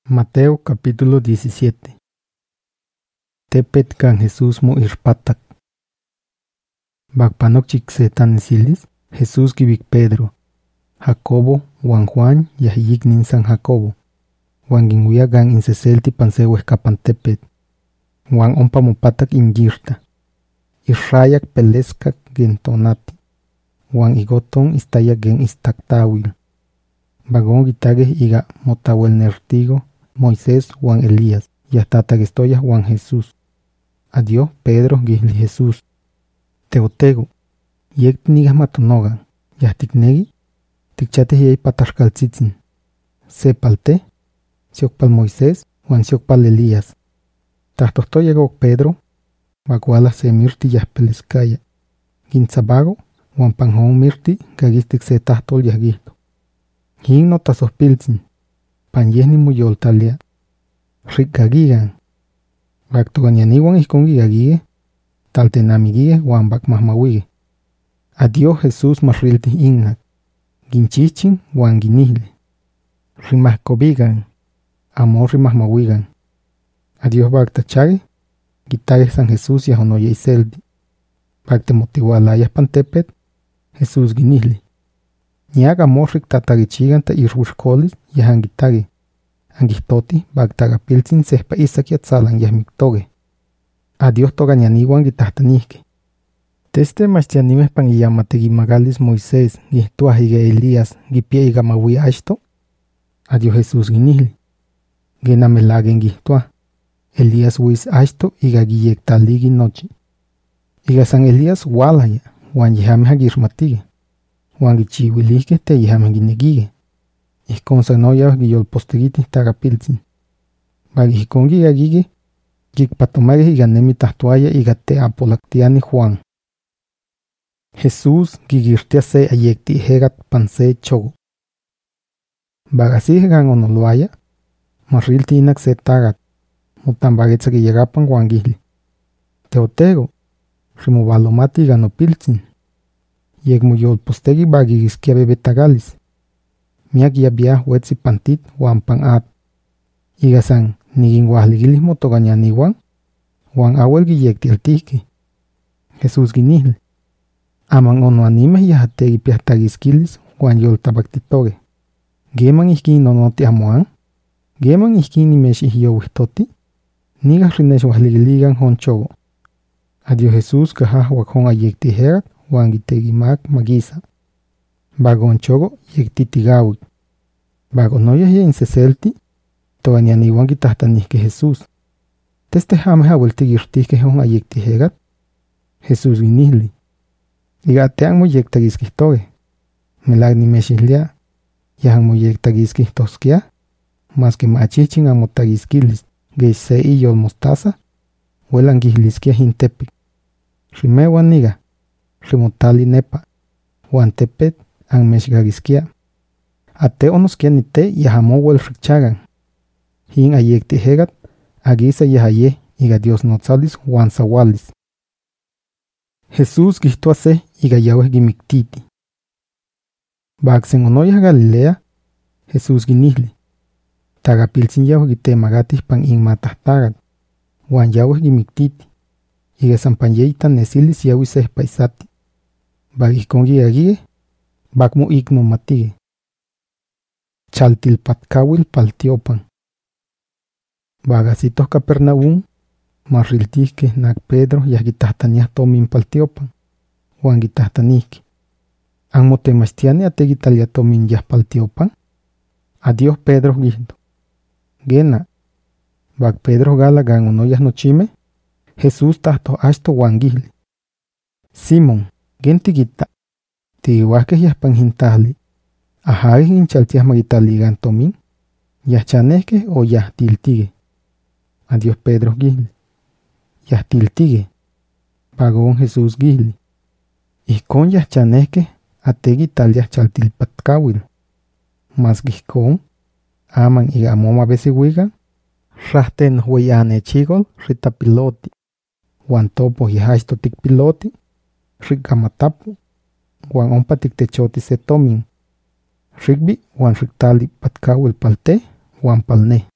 Mateo capítulo 17. Tepet kan Jesús mo irpatak. Bakpanok chiksetanesilis, Jesús kibik Pedro, Jacobo, Juan Juan, yahiyiknin San Jacobo. Juan ginguya gan inseselti pansewo escapan tepet. Juan ompa mopatak inyirta. Israyak peleskak gentonati. Juan igoton istayak gen istaktawil. Bagón gitageh iga motawel nertigo, Moisés Juan Elías, y hasta tagestoya Juan Jesús. Adiós Pedro gihli Jesús. Teotego, yek nigas matonogan, yahtiknegi, tikchate yei patarkaltzitzin. Sepalte, siokpal Moisés, Juan siokpal Elías. Tahtostoyego Pedro, baguala se mirti yahpeleskaya. Gintzabago, Juan panjón mirti, gagistik se tahtol yahgihto. Hin no tasospiltzin, panyehni muyoltalia. Rikgagigan. Baktoganianiwan iskongigagige, taltenamigige Juan bakmahmawige. Adiós Jesús marrilti innak. Ginchichin Juan ginihle. Rimahkobigan. Amor rimahmawigan. Adiós baktachage, gitage San Jesús yahonoye iseldi. Baktemotiwalayas pantepet, Jesús ginihle. Niag amorrik tatagichigan ta irhushkolis yahangitage. Angistoti baktagapiltzin sehpa isak yatzalan yahmiktoge. Adiós togañaniwan gitahtanihke. Teste machtianimeh pan iyamategimagalis Moisés gihtuahiga Elías gipie igamawi ashto. Adiós Jesús ginihli. Genamelagen gihtua. Elías wis ashto iga giyektaligi nochi. Iga San Elías walaya wan yihameh girmatige. Juan gichiwilihke te yihameh ginegige. Ihkon sanoyah giyolpostegitih tagapiltzin. Bagihkon gigagige, gikpatomageh iganemi tahtuaya igate apolaktiani Juan. Jesús gigirtia se ayekti hegat panse chogo. Bagasih gan onoluaya, marrilti inak se tagat, mutambagetza giyagapan Juan gihli. Teotego, rimobalomati ganopiltzin. Yegmuyolpostegi bagigiskia bebetagalis. Miak yabia huetzi pantit Juan pan at. Igasan niginguahligilis motogañaniwan, Juan awel giyektieltihki. Jesús ginihl. Aman onoanimeh yahategi piahtagiskilis Juan yoltabaktitoge. Geman ihkin nonoti amoan. Geman ihkin nimesh ihyowistoti. Nigas rineshwahligiligan honchogo. Adiós Jesús kahah wakhon ayektihegat Juan gitegimak magisa. Bagon chogo yektitigawik. Bagonoyah ye inseselti, toganianiwan gitahtanihke Jesús. Teste jameh aweltigirtihke hon ayektihegat. Jesús ginihli. Igatean moyektagiskihtoge. Melag nimeshihlia, yahan moyektagiskihtoskia, mas que machichin amotagiskilis, geise iyol mostaza, huelan gihliskia hintepik. Rimewan niga, rimotali nepa, Juan tepet, an meshgagiskia. Ate onoskia nite yahamo wel frikchagan. Hin ayekti hegat, agisa yahaye iga Dios notzalis Juan sawalis. Jesús gihtuase iga yaweh gimiktiti. Baksen onoyah Galilea, Jesús ginihli. Tagapilzin yaweh gitemagatih pan inmatahtagat. Juan yaweh gimiktiti. Iga sampanyeitan nesilis yawi sehpaisati. Bagihkon gigagige, bakmo ignomatige. Chaltilpatkawil paltiopan. Bagasitos Capernaum, marriltihke nak Pedro yahgitahtaniah tomin paltiopan. Juan gitahtanihke. An motemastiani ategitalia tomin yah paltiopan. Adiós Pedro gihto. Gena. Bag Pedro gala gan unoyas nochime. Jesús tahto ashto Juan gihli. Simón, gentigita. Tigiwahkeh yahpanjintahli. Ahagih inchaltiah magitaligan tomin. Yahchanehke o yahtiltige. Adiós Pedro gihli. Yahtiltige. Pagón Jesús gihli. Ihkon yahchanehke ategitaliah chaltilpatkawil. Mas gihkon, aman iga amoma besiwigan, rahten hueyane chigol ritapiloti. Juan topo yahashto tikpiloti, rikamatapu, Juan ompa tiktechoti se tomin. Rigbi Juan riktali patkawil palte Juan palne.